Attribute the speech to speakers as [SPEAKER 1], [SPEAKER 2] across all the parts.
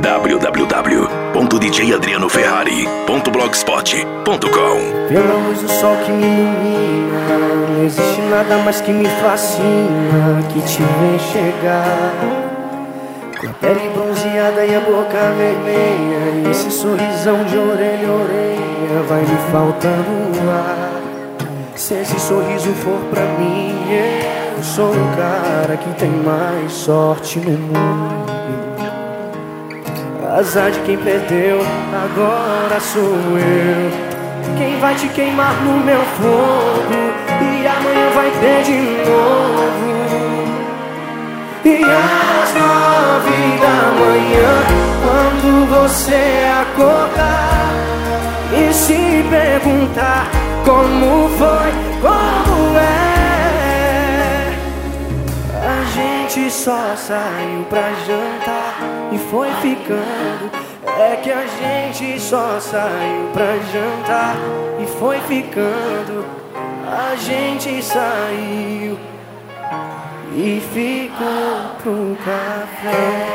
[SPEAKER 1] www.djadrianoferrari.blogspot.com.
[SPEAKER 2] Pela luz do sol que me ilumina, não existe nada mais que me fascina que te vem chegar. Com a pele bronzeada e a boca vermelha, e esse sorrisão de orelha a orelha, vai me faltando ar. Se esse sorriso for pra mim, eu sou o cara que tem mais sorte no mundo. Azar de quem perdeu, agora sou eu. Quem vai te queimar no meu fogo, e amanhã vai ter de novo. E às 9 da manhã, quando você acordar e se perguntar como foi, como é, a gente só saiu pra jantar e foi ficando. É que a gente só saiu pra jantar e foi ficando. A gente saiu e ficou pro café.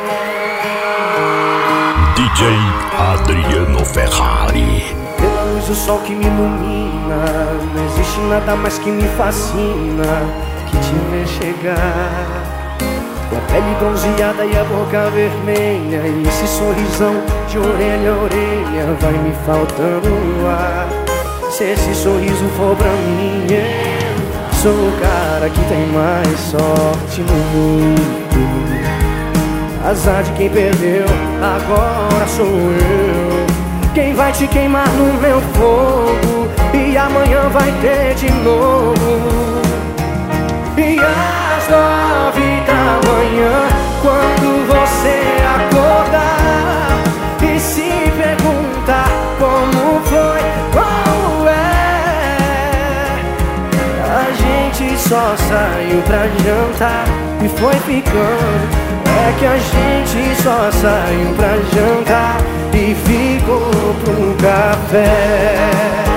[SPEAKER 1] DJ Adriano Ferrari.
[SPEAKER 2] Pela luz do sol que me ilumina, não existe nada mais que me fascina que te ver chegar. Com a pele bronzeada e a boca vermelha, e esse sorrisão de orelha a orelha, vai me faltando ar. Se esse sorriso for pra mim, eu sou o cara que tem mais sorte no mundo. Azar de quem perdeu, agora sou eu. Quem vai te queimar no meu fogo, e amanhã vai ter de novo. E às 9 da manhã, quando você acordar e se perguntar como foi, qual é, a gente só saiu pra jantar e foi ficando. É que a gente só saiu pra jantar e ficou pro café.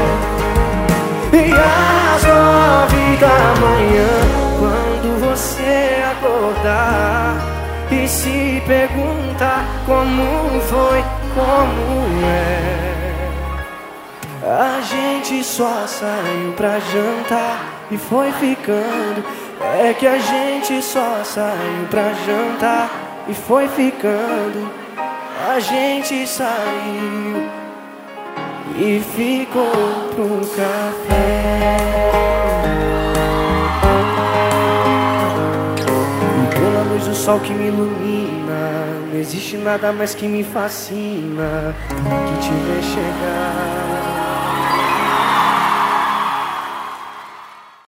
[SPEAKER 2] E às 9 da manhã, quando você acordar e se perguntar como foi, como é, a gente só saiu pra jantar e foi ficando. É que a gente só saiu pra jantar e foi ficando. A gente saiu e ficou pro café. E pela luz do sol que me ilumina, não existe nada mais que me fascina que te ver chegar.